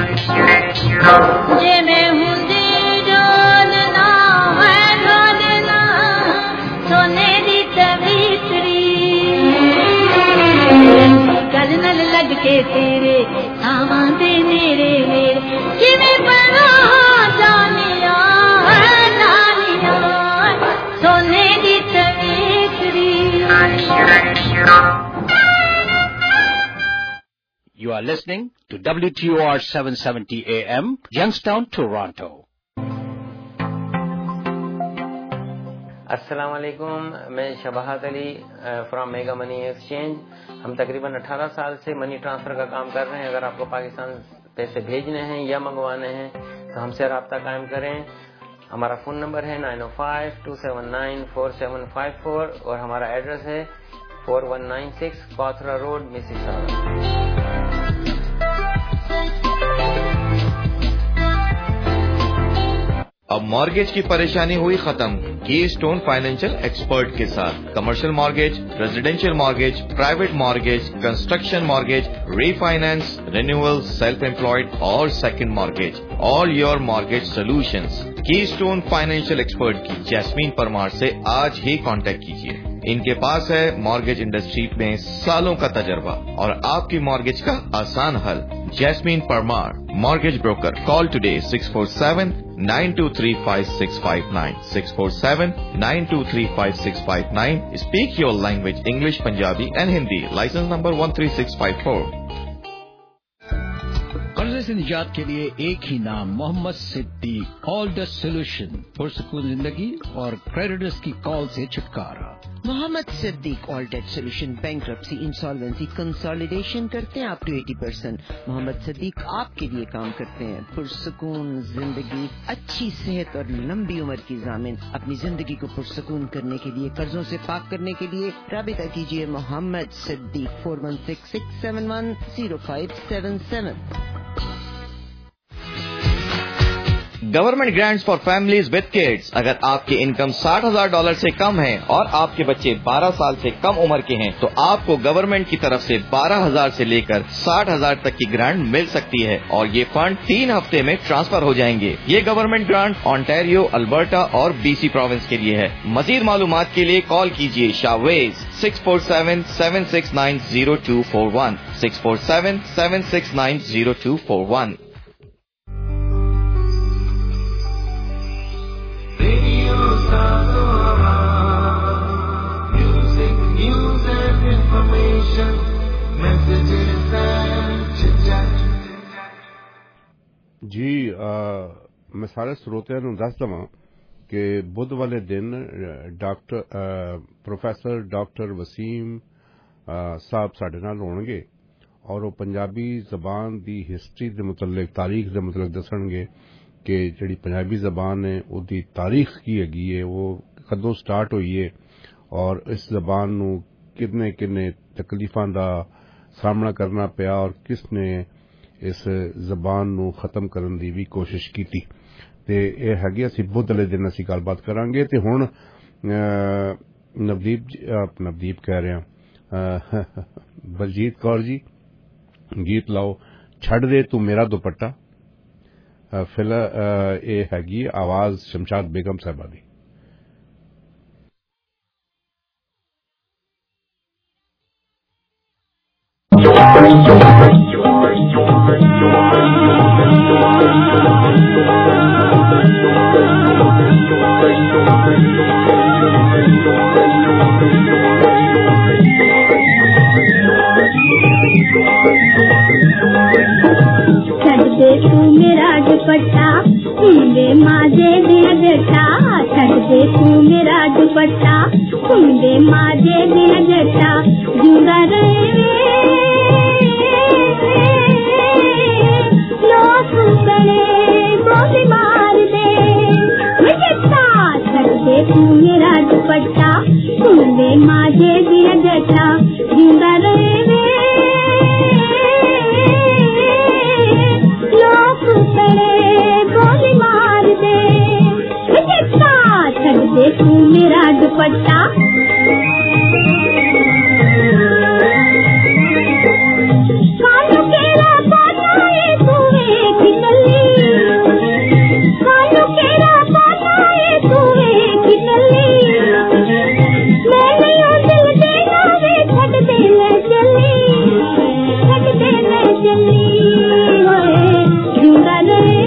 जे मैं हुंदी डोलना मैं डोलना सोने दी तवीतड़ी गल नल लग के तेरे सावां दे नेड़े नेड़े किवें बना जानिया जानिया सोने दी तवीतड़ी You are listening to W T O R seven seventy A M, Youngstown, Toronto. अस्सलाम वालेकुम, मैं Shabahat Ali from mega money exchange. हम तकरीबन अठारह साल से मनी ट्रांसफ़र का काम कर रहे हैं। अगर आपको पाकिस्तान पैसे भेजने हैं या मंगवाने हैं तो हमसे रब्ता कायम करें। हमारा फ़ोन नंबर है nine O five two seven nine four seven five four और हमारा एड्रेस है फोर वन नाइन सिक्स पाथरा रोड, मिसिसागा। अब मॉर्गेज की परेशानी हुई खत्म की स्टोन फाइनेंशियल एक्सपर्ट के साथ। Commercial mortgage, residential mortgage, private mortgage, construction mortgage, refinance, renewal, self employed और second mortgage, all your mortgage solutions. Keystone financial expert की जैस्मीन परमार से आज ही कांटेक्ट कीजिए। इनके पास है मॉर्गेज इंडस्ट्री में सालों का तजर्बा और आपकी मॉर्गेज का आसान हल। Jasmine Parmar, mortgage broker. Call today six four seven nine two three five six five nine, six four seven nine two three five six five nine. Speak your language English, Punjabi and Hindi. Licence number one three six five four. कर्जे से निजात के लिए एक ही नाम, Mohammad Siddique. All the solution, पुरसकून जिंदगी और क्रेडिटर्स की कॉल से छुटकारा। Mohammad Siddique all debt solution, bankruptcy, insolvency, consolidation करते हैं अप टू अस्सी परसेंट। मोहम्मद सिद्दीक आपके लिए काम करते हैं। पुरसकून जिंदगी, अच्छी सेहत और लंबी उम्र की जामिन। अपनी जिंदगी को पुरसकून करने के लिए, कर्जों से पाक करने के लिए राबिता कीजिए Mohammad Siddique four one six six seven one zero five seven seven. Government grants for families with kids. अगर आपकी इनकम साठ हजार डॉलर से कम है और आपके बच्चे बारह साल से कम उम्र के हैं तो आपको गवर्नमेंट की तरफ से बारह हजार से लेकर साठ हजार तक की ग्रांट मिल सकती है और ये फंड तीन हफ्ते में ट्रांसफर हो जाएंगे। ये गवर्नमेंट ग्रांट ऑन्टेरियो, अल्बर्टा और बीसी प्रोविंस के लिए है। मजीद मालूमात के लिए कॉल कीजिए Shavez six four seven seven six nine zero two four one, six four seven seven six nine zero two four one. जी आ, मैं सारे ਸਰੋਤਿਆਂ ਨੂੰ ਦੱਸ ਦਵਾਂ ਕਿ ਬੁੱਧ ਵਾਲੇ ਦਿਨ ਡਾਕਟਰ ਪ੍ਰੋਫੈਸਰ ਡਾਕਟਰ ਵਸੀਮ ਸਾਹਿਬ ਸਾਡੇ ਨਾਲ ਹੋਣਗੇ ਔਰ ਉਹ ਪੰਜਾਬੀ ਜ਼ਬਾਨ ਦੀ ਹਿਸਟਰੀ ਦੇ ਮੁਤਲਕ, ਤਾਰੀਖ ਦੇ ਮੁਤਲਕ ਦੱਸਣਗੇ ਕਿ ਜਿਹੜੀ ਪੰਜਾਬੀ ਜ਼ਬਾਨ ਹੈ ਉਹਦੀ ਤਾਰੀਖ ਕੀ ਹੈਗੀ ਹੈ, ਉਹ ਕਦੋਂ ਸਟਾਰਟ ਹੋਈ ਹੈ ਔਰ ਇਸ ਜ਼ਬਾਨ ਨੂੰ ਕਿੰਨੇ ਕਿੰਨੇ ਤਕਲੀਫਾਂ ਦਾ ਸਾਹਮਣਾ ਕਰਨਾ ਪਿਆ ਔਰ ਕਿਸ ਨੇ ਇਸ ਜ਼ਬਾਨ ਨੂੰ ਖਤਮ ਕਰਨ ਦੀ ਵੀ ਕੋਸ਼ਿਸ਼ ਕੀਤੀ। ਤੇ ਇਹ ਹੈਗੀ ਅਸੀਂ ਬੁੱਧ ਵਾਲੇ ਦਿਨ ਅਸੀਂ ਗੱਲਬਾਤ ਕਰਾਂਗੇ। ਤੇ ਹੁਣ ਨਵਦੀਪ ਨਵਦੀਪ ਕਹਿ ਰਿਹਾ ਬਲਜੀਤ ਕੌਰ ਜੀ ਗੀਤ ਲਾਓ ਛੱਡ ਦੇ ਤੂੰ ਮੇਰਾ ਦੁਪੱਟਾ। ਫਿਲ ਇਹ ਹੈਗੀ ਆਵਾਜ਼ ਸ਼ਮਸ਼ਾਦ ਬੇਗਮ ਸਾਹਿਬਾ ਦੀ। तू मेरा दुपट्टा कुंडे माजे दिया जटा छड़ दे तू मेरा दुपट्टा कुंडे माजे दिया जटा जुड़ा रहे लोग बड़े बोली मार दे जटा छड़ दे तू मेरा दुपट्टा कुंडे माजे दिया जटा जुड़ा रहे गोली मार दे छड़ दे तू मेरा दुपट्टा। कानू केरा बनाए तूने खिचली कानू केरा बनाए तूने खिचली मैं नहीं दिल देना वे छड़ दे ले चली छड़ दे ले चली जुड़ा रहे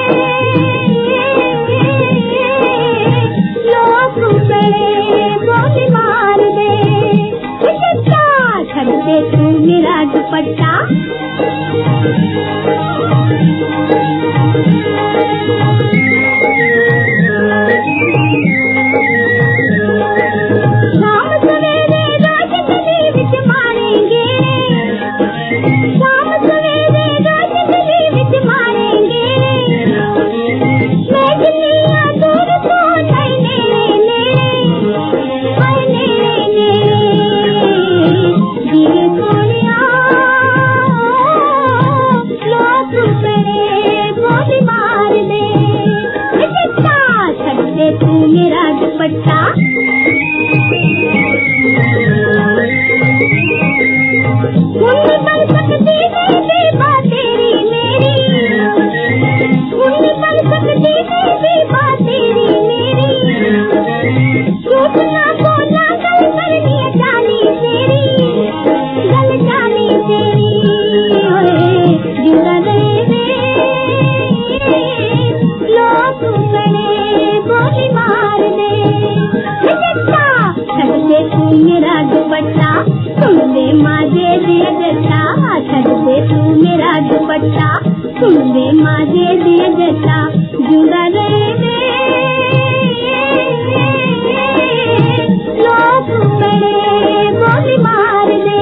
गोली मार दे छड़ दे तू मेरा दुपट्टा। शाम सवेरे रोशनी विच मारेंगे शाम सवेरे रोशनी विच मारेंगे मैं दुनिया दूर को नहीं नेड़े गोली मार दे छड़ दे तू मेरा दुपट्टा। उन्नी बन सकती मेरी बात तेरी मेरी उन्नी बन सकती मेरी बात तेरी मेरी झूठ ना बोलना गल करनी जानी तेरी गल जानी तेरी जुड़ा रहे लोग बड़े गोली मार दे छड़ दे तू मेरा दुपट्टा सुन माजे दिया जटा छड़ दे तू मेरा दुपट्टा सुन माजे दिया जटा जुड़ा रहे लोग बड़े गोली मार दे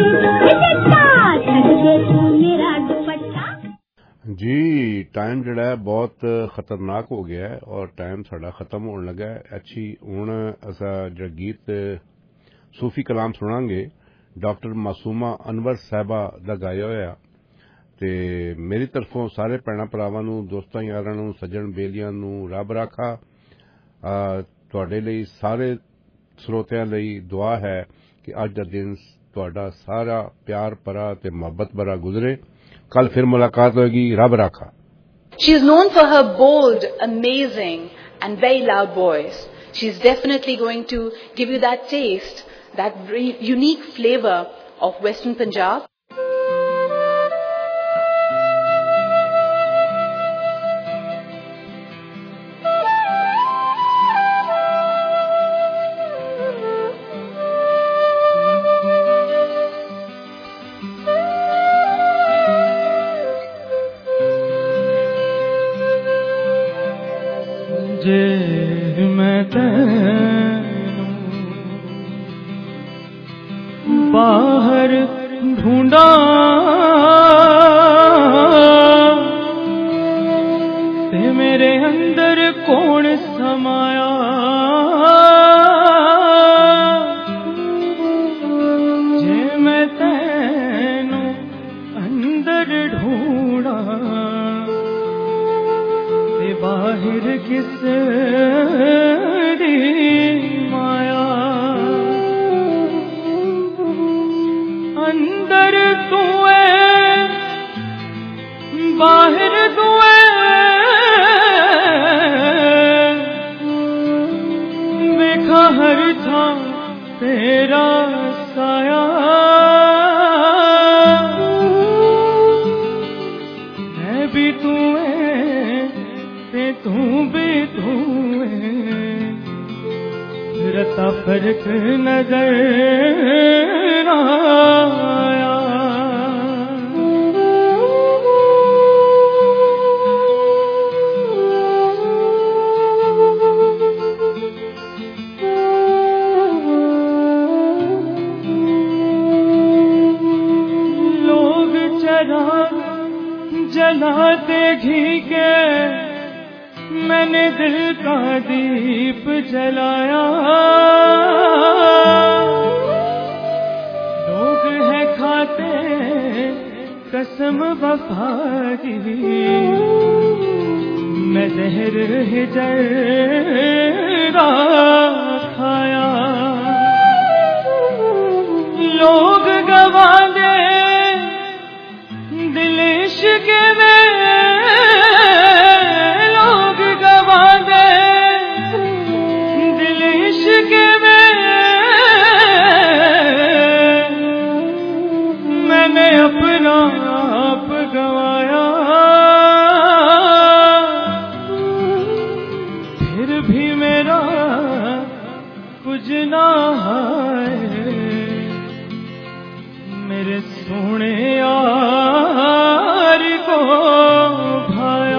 छड़ दे तू मेरा दुपट्टा। जी टाइम जड़ा है बहुत खतरनाक हो गया है और टाइम साड़ा खत्म होने लगा है। अच्छी हुण असा जो गीत सूफी कलाम सुनांगे डॉक्टर मासूमा अनवर साहबा दा गाया होया ते मेरी तरफों सारे भैणां भरावां नूं दोस्तां यारां नूं सज्जण बेलियां नूं रब राखा तुहाडे लई सारे श्रोतिਆਂ ਲਈ दुआ है कि अज दा दिन तुहाडा सारा प्यार भरा ते मुहब्बत भरा गुजरे। कल फिर मुलाकात होगी। रब राखा। She is known for her bold, amazing and very loud voice. She is definitely going to give you that taste, that unique flavor of Western Punjab. जे मैं तैनू बाहर ढूंढा ते मेरे अंदर कौन समाया जे मैं तैनू अंदर ढूंढा ते बाहर देखा हर था तेरा साया, मैं भी तू है ते तू भी तू है, रता फर्क नजर आया। लोग चराग जलाते घी के, मैंने दिल का दीप जलाया। लोग हैं खाते कसम वफा की, मैं जहर हिजर खाया। लोग गवा दे दिल इश्क में, लोग गवा दे दिल इश्क में, मैंने अपना आप गवाया। फिर भी मेरा कुछ ना है, मेरे सोने यार को भाया।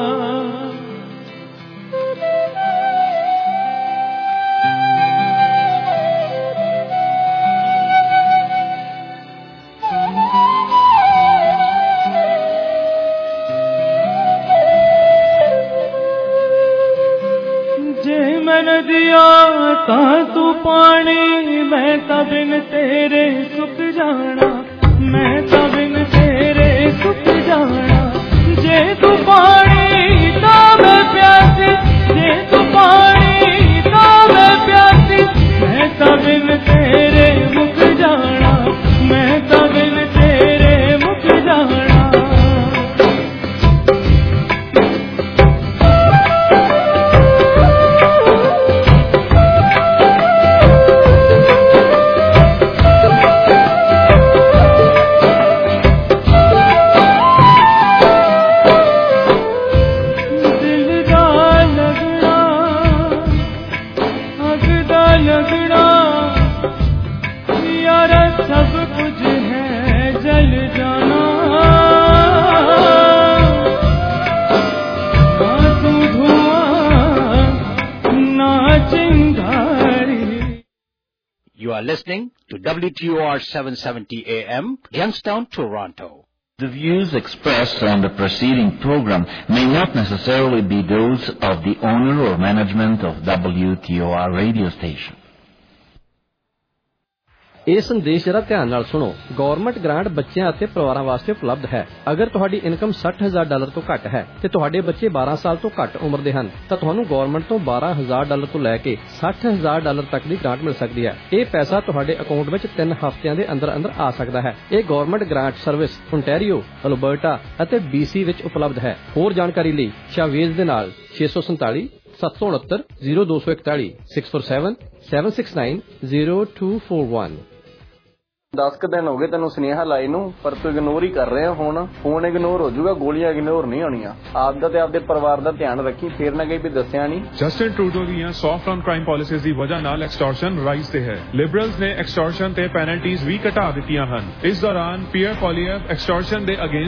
जे मैंने दिया ता तू पानी, मैं तबिन तेरे सुख जाना, मैं तबिन तेरे सुख जाना। जे तू पानी ता मैं प्यासी, जे तू पानी ता मैं प्यासी, मैं तबिन तेरे मुख जाना, मैं तबिन तेरे मुख जाना। You are listening to W T O R seven seventy A M, Youngstown, Toronto. The views expressed on the preceding program may not necessarily be those of the owner or management of W T O R radio station. ਇਹ ਸੰਦੇਸ਼ ਜਰਾ ਧਿਆਨ ਨਾਲ ਸੁਣੋ। Government grant ਬੱਚਿਆਂ ਅਤੇ ਪਰਿਵਾਰਾਂ ਵਾਸਤੇ ਉਪਲਬਧ ਹੈ। ਅਗਰ ਤੁਹਾਡੀ ਇਨਕਮ ਸੱਠ ਹਜ਼ਾਰ ਡਾਲਰ ਤੋਂ ਘੱਟ ਹੈ ਤੇ ਤੁਹਾਡੇ ਬੱਚੇ ਬਾਰਾਂ ਸਾਲ ਤੋਂ ਘੱਟ ਉਮਰ ਦੇ ਹਨ ਤਾਂ ਤੁਹਾਨੂੰ ਗਵਰਨਮੈਂਟ ਤੋਂ ਬਾਰਾਂ ਹਜ਼ਾਰ ਡਾਲਰ ਤੋਂ ਲੈ ਕੇ ਸੱਠ ਹਜ਼ਾਰ ਡਾਲਰ ਤੱਕ ਦੀ ਗ੍ਰਾਂਟ ਮਿਲ ਸਕਦੀ ਹੈ। ਇਹ ਪੈਸਾ ਤੁਹਾਡੇ ਅਕਾਊਂਟ ਵਿੱਚ ਤਿੰਨ ਹਫ਼ਤਿਆਂ ਦੇ ਅੰਦਰ ਅੰਦਰ ਆ ਸਕਦਾ ਹੈ। ਇਹ government grant service Ontario, Alberta ਅਤੇ ਬੀਸੀ ਵਿੱਚ ਉਪਲਬਧ ਹੈ। ਹੋਰ ਜਾਣਕਾਰੀ ਲਈ ਸ਼ਾਵੇਜ਼ ਦੇ ਨਾਲ ਛੇ ਸੌ ਸੰਤਾਲੀ ਸੱਤ ਸੌ ਉਨੱਤਰ ਜ਼ੀਰੋ ਦੋ ਸੌ ਇਕਤਾਲੀ six four seven seven six nine zero two four one. दस क दिन हो गए तेन सुनेहा लाई नू, पर तू इग्नोर ही कर रहे हो। फोन फोन इग्नोर हो जाऊगा, गोलियां इग्नोर नहीं होनिया। आपदा ते आपदे परिवार दा ध्यान रखी, फिर ना कहीं भी दस्सिया नहीं। जस्टिन ट्रूडो दी सॉफ्ट ऑन क्राइम पॉलिसीज़ दी वजह नाल एक्सटॉर्शन राइज ते है। लिबरल्स ने एक्सटॉर्शन ते पेनल्टीज भी घटा दित्तियां हन। इस दौरान पियर पॉलियव एक्सटॉर्शन दे अगेंस्ट